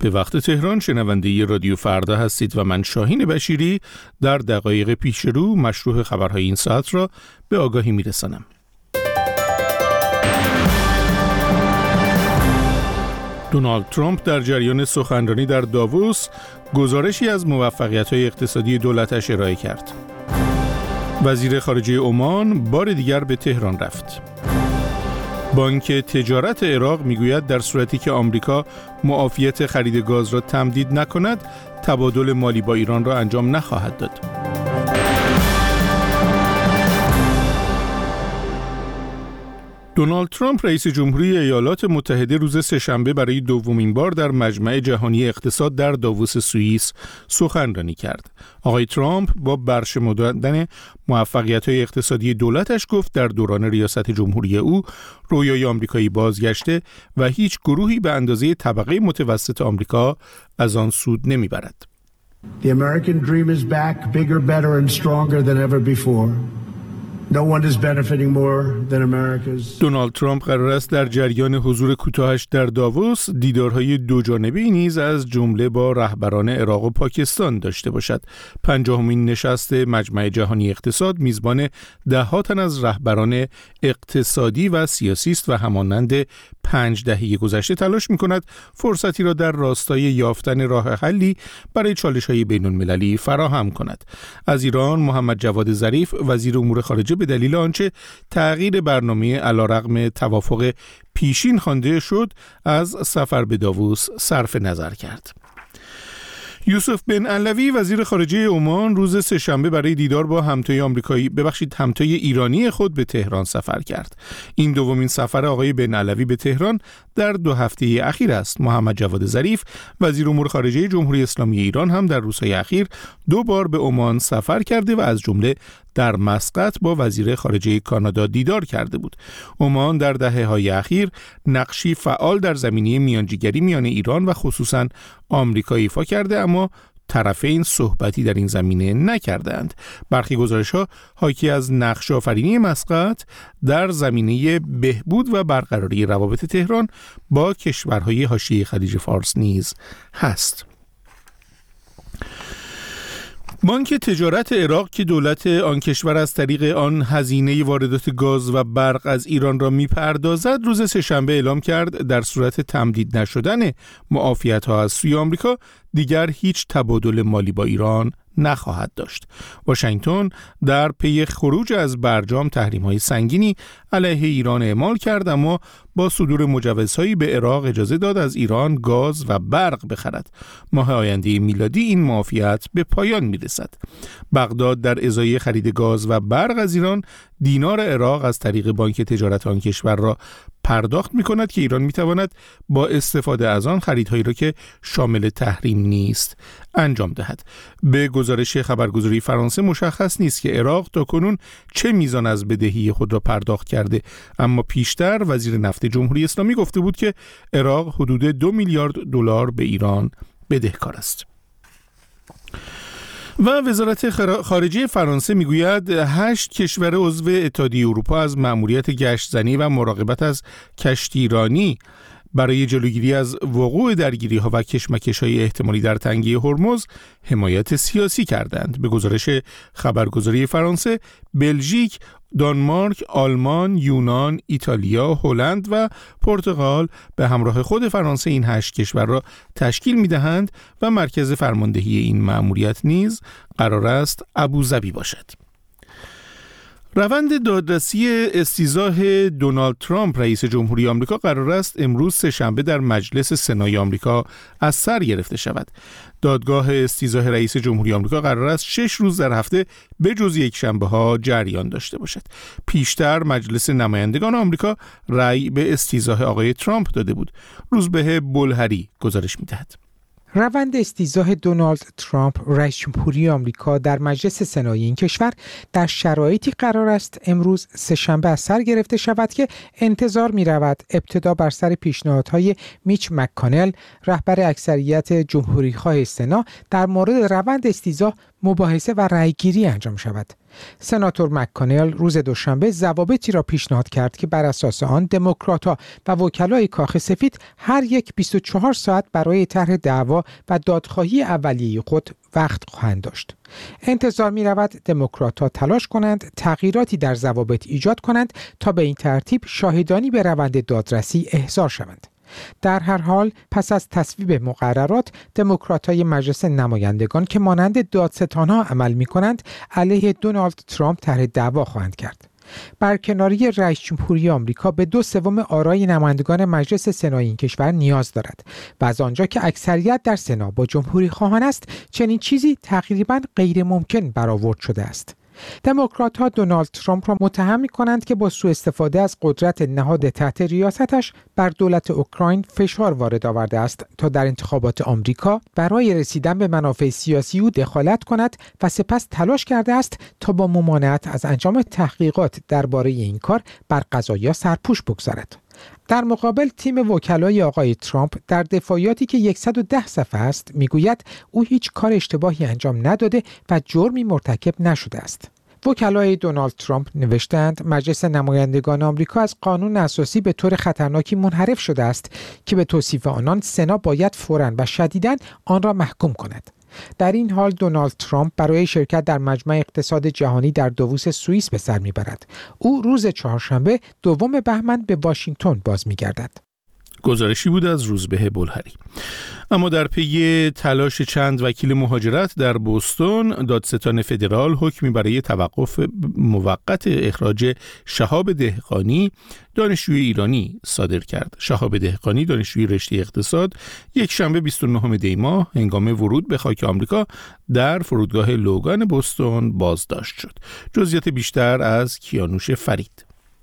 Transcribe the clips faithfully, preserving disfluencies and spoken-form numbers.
به وقت تهران شنونده رادیو فردا هستید و من شاهین بشیری در دقایق پیش رو مشروع خبرهای این ساعت را به آگاهی میرسانم. دونالد ترامپ در جریان سخنرانی در داووس گزارشی از موفقیت‌های اقتصادی دولتش ارائه کرد. وزیر خارجه عمان بار دیگر به تهران رفت. بانک تجارت عراق میگوید در صورتی که آمریکا معافیت خرید گاز را تمدید نکند، تبادل مالی با ایران را انجام نخواهد داد. دونالد ترامپ رئیس جمهوری ایالات متحده روز سه‌شنبه برای دومین بار در مجمع جهانی اقتصاد در داووس سوئیس سخنرانی کرد. آقای ترامپ با برشمردن موفقیت‌های اقتصادی دولتش گفت در دوران ریاست جمهوری او رویای آمریکایی بازگشته و هیچ گروهی به اندازه طبقه متوسط آمریکا از آن سود نمیبرد. The American dream is back, bigger, better and stronger than ever before. No one is benefiting more than America's. دونالد ترامپ قرار است در جریان حضور کوتاهش در داووس دیدارهای دوجانبه‌ای نیز از جمله با رهبران عراق و پاکستان داشته باشد. پنجاهمین نشست مجمع جهانی اقتصاد میزبان ده‌ها تن از رهبران اقتصادی و سیاسی است و همانند پنج دهه گذشته تلاش می‌کند فرصتی را در راستای یافتن راه حلی برای چالش‌های بین‌المللی فراهم کند. از ایران محمد جواد ظریف وزیر امور خارجه به دلیل آنچه تغییر برنامه علیرغم توافق پیشین خوانده شد از سفر به داووس صرف نظر کرد. یوسف بن علوی وزیر خارجه عمان روز سه‌شنبه برای دیدار با همتای آمریکایی ببخشید همتای ایرانی خود به تهران سفر کرد. این دومین سفر آقای بن علوی به تهران در دو هفته اخیر است. محمد جواد ظریف وزیر امور خارجه جمهوری اسلامی ایران هم در روزهای اخیر دو بار به عمان سفر کرده و از جمله در مسقط با وزیر خارجه کانادا دیدار کرده بود. عمان در دهه‌های اخیر نقشی فعال در زمینه میانجیگری میان ایران و خصوصاً آمریکا ایفا کرده، اما طرفین صحبتی در این زمینه نکردند. برخی گزارش‌ها حاکی از نقش آفرینی مسقط در زمینه بهبود و برقراری روابط تهران با کشورهای حاشیه خلیج فارس نیز هست. بانک تجارت عراق که دولت آن کشور از طریق آن هزینه واردات گاز و برق از ایران را میپردازد روز سه‌شنبه اعلام کرد در صورت تمدید نشدن معافیت‌ها از سوی آمریکا دیگر هیچ تبادل مالی با ایران نخواهد داشت. واشنگتن در پی خروج از برجام تحریم‌های سنگینی علیه ایران اعمال کرد، اما با صدور مجوزهایی به عراق اجازه داد از ایران گاز و برق بخرد. ماه آینده میلادی این معافیت به پایان میرسد. بغداد در ازای خرید گاز و برق از ایران دینار عراق از طریق بانک تجارت آن کشور را پرداخت می کند که ایران می تواند با استفاده از آن خریدهایی را که شامل تحریم نیست انجام دهد. به گزارش خبرگزاری فرانسه مشخص نیست که عراق تاکنون چه میزان از بدهی خود را پرداخت کرده، اما پیشتر وزیر نفت جمهوری اسلامی گفته بود که عراق حدود دو میلیارد دلار به ایران بدهکار است. و وزارت خارجه فرانسه میگوید هشت کشور عضو اتحادیه اروپا از مأموریت گشتزنی و مراقبت از کشتیرانی برای جلوگیری از وقوع درگیری‌ها و کشمکش‌های احتمالی در تنگه هرمز حمایت سیاسی کردند. به گزارش خبرگزاری فرانسه، بلژیک، دانمارک، آلمان، یونان، ایتالیا، هلند و پرتغال به همراه خود فرانسه این هشت کشور را تشکیل می‌دهند و مرکز فرماندهی این مأموریت نیز قرار است ابوظبی باشد. روند دادرسی استیضاح دونالد ترامپ رئیس جمهوری آمریکا قرار است امروز سه‌شنبه در مجلس سنای آمریکا از سر گرفته شود. دادگاه استیضاح رئیس جمهوری آمریکا قرار است شش روز در هفته به جز یک شنبه ها جریان داشته باشد. پیشتر مجلس نمایندگان آمریکا رأی به استیضاح آقای ترامپ داده بود. روزبه بلهری گزارش می‌دهد. روند استیضاح دونالد ترامپ رئیس جمهوری آمریکا در مجلس سنای این کشور در شرایطی قرار است امروز سه‌شنبه از سر گرفته شود که انتظار می رود ابتدا بر سر پیشنهادهای میچ مک‌کانل رهبر اکثریت جمهوری‌خواه سنا در مورد روند استیضاح مباحثه و رأیگیری انجام شود. سناتور مک‌کانل روز دوشنبه ضوابطی را پیشنهاد کرد که بر اساس آن دموکرات‌ها و وکلای کاخ سفید هر یک بیست و چهار ساعت برای طرح دعوا و دادخواهی اولیه خود وقت خواهند داشت. انتظار می‌رود دموکرات‌ها تلاش کنند تغییراتی در ضوابط ایجاد کنند تا به این ترتیب شاهدانی به روند دادرسی احضار شوند. در هر حال پس از تصویب مقررات، دموکرات‌های مجلس نمایندگان که مانند دادستان‌ها عمل می‌کنند، علیه دونالد ترامپ طرح دعوا خواهند کرد. برکناری رئیس جمهوری آمریکا به دو سوم آرای نمایندگان مجلس سنای این کشور نیاز دارد و از آنجا که اکثریت در سنا با جمهوری خواهان است، چنین چیزی تقریباً غیر ممکن برآورد شده است. دموکرات‌ها دونالد ترامپ را متهم می‌کنند که با سوء استفاده از قدرت نهاد تحت ریاستش بر دولت اوکراین فشار وارد آورده است تا در انتخابات آمریکا برای رسیدن به منافع سیاسی او دخالت کند و سپس تلاش کرده است تا با ممانعت از انجام تحقیقات درباره این کار بر قضایا سرپوش بگذارد. در مقابل تیم وکلای آقای ترامپ در دفاعیاتی که صد و ده صفحه است میگوید او هیچ کار اشتباهی انجام نداده و جرمی مرتکب نشده است. وکلای دونالد ترامپ نوشتند مجلس نمایندگان آمریکا از قانون اساسی به طور خطرناکی منحرف شده است که به توصیف آنان سنا باید فوراً و شدیداً آن را محکوم کند. در این حال دونالد ترامپ برای شرکت در مجمع اقتصاد جهانی در داووس سوئیس به سر میبرد. او روز چهارشنبه دوم بهمن به واشنگتن باز میگردد. گزارشی بود از روزبه بلهری. اما در پی تلاش چند وکیل مهاجرت در بوستون، دادستان فدرال حکمی برای توقف موقت اخراج شهاب دهقانی، دانشجوی ایرانی صادر کرد. شهاب دهقانی، دانشجوی رشته اقتصاد، یک شنبه بیست و نهم دی ماه هنگام ورود به خاک آمریکا در فرودگاه لوگان بوستون بازداشت شد. جزئیات بیشتر از کیانوش فرید.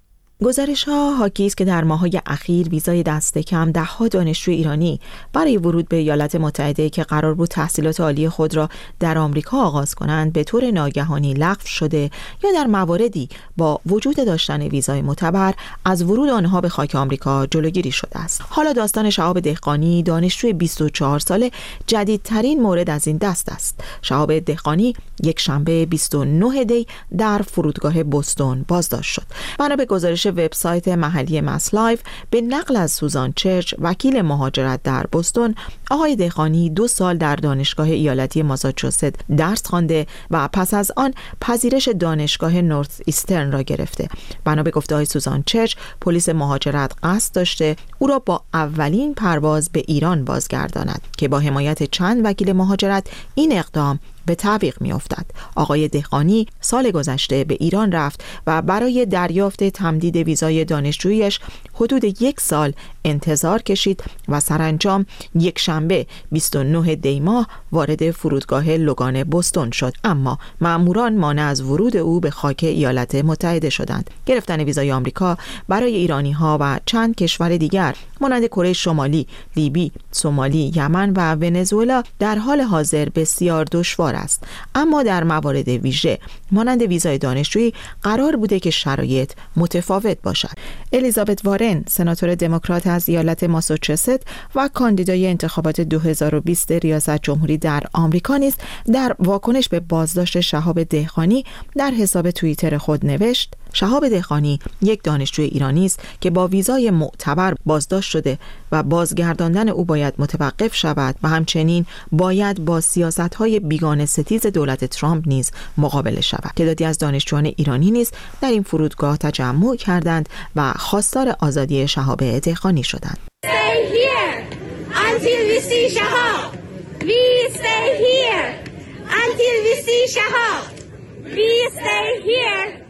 گزارش‌ها حاکی است که در ماه‌های اخیر ویزای دست کم ده‌ها دانشجوی ایرانی برای ورود به ایالات متحده که قرار بود تحصیلات عالی خود را در آمریکا آغاز کنند به طور ناگهانی لغو شده یا در مواردی با وجود داشتن ویزای معتبر از ورود آنها به خاک آمریکا جلوگیری شده است. حالا داستان شهاب دهقانی، دانشجوی بیست و چهار ساله، جدیدترین مورد از این دست است. شهاب دهقانی یک شنبه بیست و نه دی در فرودگاه بوستون بازداشت شد. بنا به گزارش وبسایت محلی مس لایف به نقل از سوزان چرچ، وکیل مهاجرت در بوستون، آقای دهقانی دو سال در دانشگاه ایالتی ماساچوست درس خوانده و پس از آن پذیرش دانشگاه نورث ایسترن را گرفته. بنا به گفته‌های سوزان چرچ، پلیس مهاجرت قصد داشته او را با اولین پرواز به ایران بازگرداند که با حمایت چند وکیل مهاجرت این اقدام به تعویق می افتد. آقای دهقانی سال گذشته به ایران رفت و برای دریافت تمدید ویزای دانشجویش حدود یک سال انتظار کشید و سرانجام یک شنبه بیست و نه دی ماه وارد فرودگاه لوگان بوستون شد، اما مأموران مانع از ورود او به خاک ایالات متحده شدند. گرفتن ویزای آمریکا برای ایرانی ها و چند کشور دیگر مانند کره شمالی، لیبی، سومالی، یمن و ونزوئلا در حال حاضر بسیار دشوار است، اما در موارد ویژه مانند ویزای دانشجویی قرار بوده که شرایط متفاوت باشد. الیزابت وارن، سناتور دموکرات از ایالت ماساچوست و کاندیدای انتخابات دو هزار و بیست ریاست جمهوری در آمریکا نیز در واکنش به بازداشت شهاب دهقانی در حساب توییتر خود نوشت: شهاب دهقانی یک دانشجوی ایرانی است که با ویزای معتبر بازداشت شده و بازگرداندن او باید متوقف شود و همچنین باید با سیاست‌های بیگانه ستیز دولت ترامپ نیز مقابله شود. تعدادی از دانشجویان ایرانی نیز در این فرودگاه تجمع کردند و خواستار آزادی شهاب دهقانی شدند. Stay here until we see Shahab. We stay here until we see Shahab. We stay here.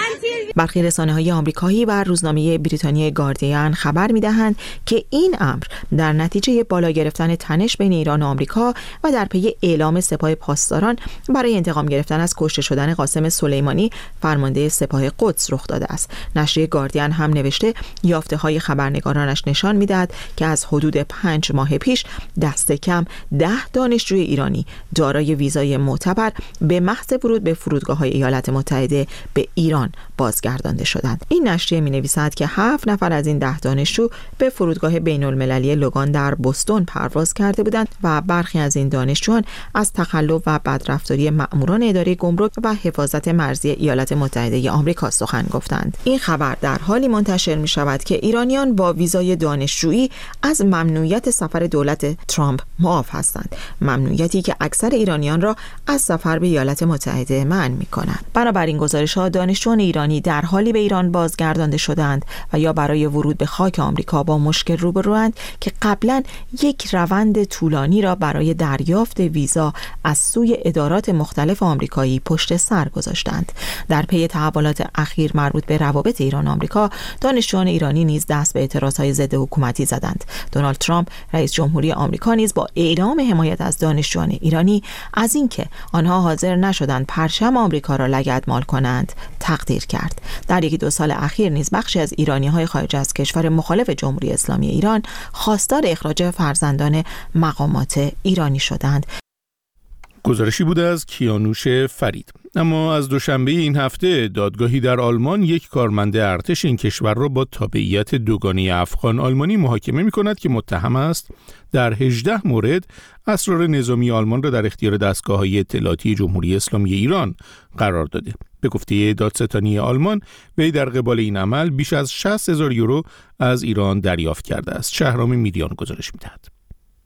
برخی رسانه‌های آمریکایی و روزنامه بریتانیای گاردین خبر می‌دهند که این امر در نتیجه بالا گرفتن تنش بین ایران و آمریکا و در پی اعلام سپاه پاسداران برای انتقام گرفتن از کشته شدن قاسم سلیمانی، فرمانده سپاه قدس، رخ داده است. نشریه گاردین هم نوشته یافته‌های خبرنگارانش نشان می‌دهد که از حدود پنج ماه پیش دست کم ده دانشجوی ایرانی دارای ویزای معتبر به محض ورود به فرودگاه‌های ایالات متحده به ایران ایران بازگردانده شدند. این نشریه می‌نویسد که هفت نفر از این ده دانشجو به فرودگاه بین‌المللی لوگان در بوستون پرواز کرده بودند و برخی از این دانشجویان از تخلف و بدرفتاری مأموران اداره گمرک و حفاظت مرزی ایالات متحده آمریکا سخن گفتند. این خبر در حالی منتشر می شود که ایرانیان با ویزای دانشجویی از ممنوعیت سفر دولت ترامپ معاف هستند، ممنوعیتی که اکثر ایرانیان را از سفر به ایالات متحده منع می کنند. بنابراین گزارش‌ها دانشجویان ایرانی در حالی به ایران بازگردانده شدند و یا برای ورود به خاک آمریکا با مشکل روبروند که قبلا یک روند طولانی را برای دریافت ویزا از سوی ادارات مختلف آمریکایی پشت سر گذاشتند. در پی تحولات اخیر مربوط به روابط ایران و آمریکا، دانشجویان ایرانی نیز دست به اعتراضهای ضد حکومتی زدند. دونالد ترامپ رئیس جمهوری آمریکا نیز با اعلام حمایت از دانشجویان ایرانی از اینکه آنها حاضر نشدند پرچم آمریکا را لگدمال کنند تقدیر کرد. در یکی دو سال اخیر نیز بخشی از ایرانی‌های خارج از کشور مخالف جمهوری اسلامی ایران خواستار اخراج فرزندان مقامات ایرانی شدند. گزارشی بوده از کیانوش فرید. اما از دوشنبه این هفته دادگاهی در آلمان یک کارمند ارتش این کشور را با تابعیت دوگانه افغان آلمانی محاکمه می‌کند که متهم است در هجده مورد اسرار نظامی آلمان را در اختیار دستگاه‌های اطلاعاتی جمهوری اسلامی ایران قرار داده. به گفته دادستانی آلمان، وی در قبال این عمل بیش از شصت هزار یورو از ایران دریافت کرده است. شهرام میریان گزارش می‌دهد.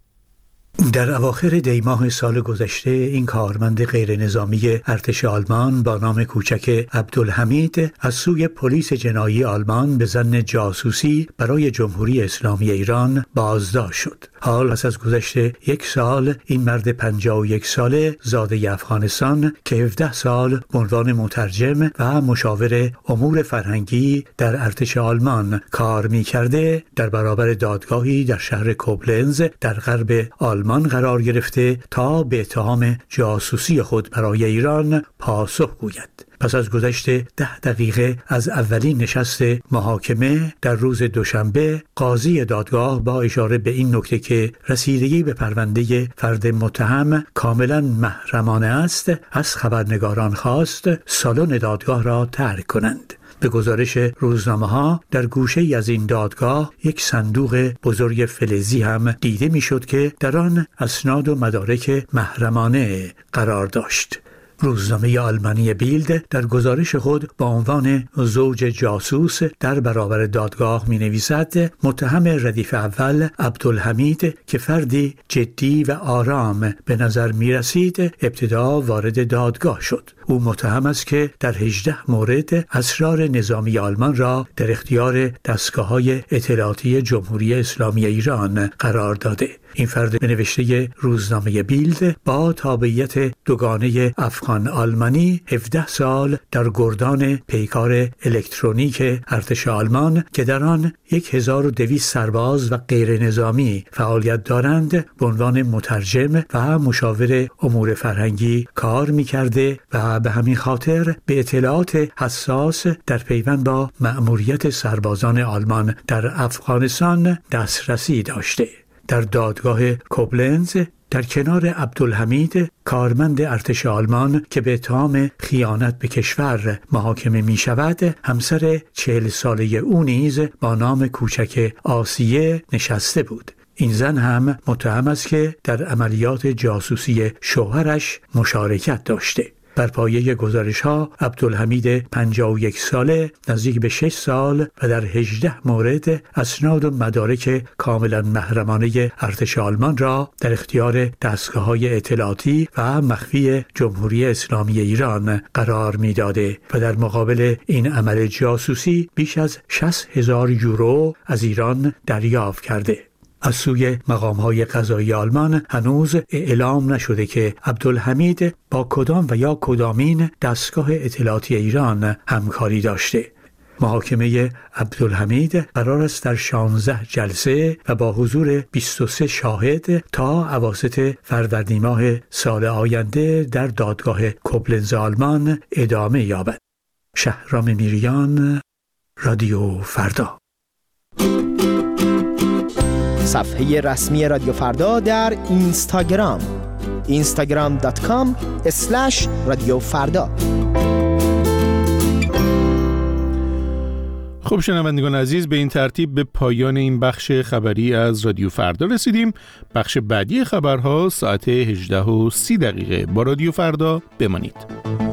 در اواخر دی ماه سال گذشته این کارمند غیر نظامی ارتش آلمان با نام کوچک عبدالحمید از سوی پلیس جنایی آلمان به ظن جاسوسی برای جمهوری اسلامی ایران بازداشت شد. حال پس از گذشت یک سال این مرد پنجاه و یک ساله زاده افغانستان که هفده سال به عنوان مترجم و مشاور امور فرهنگی در ارتش آلمان کار می‌کرده، در برابر دادگاهی در شهر کوبلنز در غرب آلمان قرار گرفته تا به اتهام جاسوسی خود برای ایران پاسخ گوید. پس از گذشت ده دقیقه از اولین نشست محاکمه در روز دوشنبه، قاضی دادگاه با اشاره به این نکته که رسیدگی به پرونده فرد متهم کاملا محرمانه است، از خبرنگاران خواست سالن دادگاه را ترک کنند. به گزارش روزنامه‌ها در گوشه‌ای از این دادگاه یک صندوق بزرگ فلزی هم دیده می‌شد که در آن اسناد و مدارک محرمانه قرار داشت. روزنامه آلمانی بیلد در گزارش خود با عنوان زوج جاسوس در برابر دادگاه می نویسد متهم ردیف اول عبدالحمید که فردی جدی و آرام به نظر می رسید ابتدا وارد دادگاه شد. او متهم است که در هجده مورد اسرار نظامی آلمان را در اختیار دستگاه‌های اطلاعاتی جمهوری اسلامی ایران قرار داده. این فرد به نوشته روزنامه بیلد با تابعیت دوگانه افغان آلمانی هفده سال در گردان پیکار الکترونیک ارتش آلمان که در آن هزار و دویست سرباز و غیر نظامی فعالیت دارند به عنوان مترجم و مشاور امور فرهنگی کار می‌کرده و به همین خاطر به اطلاعات حساس در پیوند با مأموریت سربازان آلمان در افغانستان دسترسی داشته. در دادگاه کوبلنز در کنار عبدالحمید کارمند ارتش آلمان که به اتهام خیانت به کشور محاکمه می شود، همسر چهل ساله او نیز با نام کوچک آسیه نشسته بود. این زن هم متهم است که در عملیات جاسوسی شوهرش مشارکت داشته. بر پایه گزارش‌ها عبدالحمید پنجاه و یک ساله نزدیک به شش سال و در هجده مورد اسناد و مدارک کاملا محرمانه ارتش آلمان را در اختیار دستگاه‌های اطلاعاتی و مخفی جمهوری اسلامی ایران قرار می‌داده و در مقابل این عمل جاسوسی بیش از شصت هزار یورو از ایران دریافت کرده. از سوی مقام‌های قضایی آلمان هنوز اعلام نشده که عبدالحمید با کدام و یا کدامین دستگاه اطلاعاتی ایران همکاری داشته. محاکمه عبدالحمید قرار است در شانزده جلسه و با حضور بیست و سه شاهد تا اواسط فروردین ماه سال آینده در دادگاه کوبلنز آلمان ادامه یابد. شهرام میریان، رادیو فردا. صفحه رسمی رادیو فردا در اینستاگرام اینستاگرام دات کام اسلش رادیو فردا. خب شنوندگان عزیز، به این ترتیب به پایان این بخش خبری از رادیو فردا رسیدیم. بخش بعدی خبرها ساعت هجده و سی دقیقه. با رادیو فردا بمانید.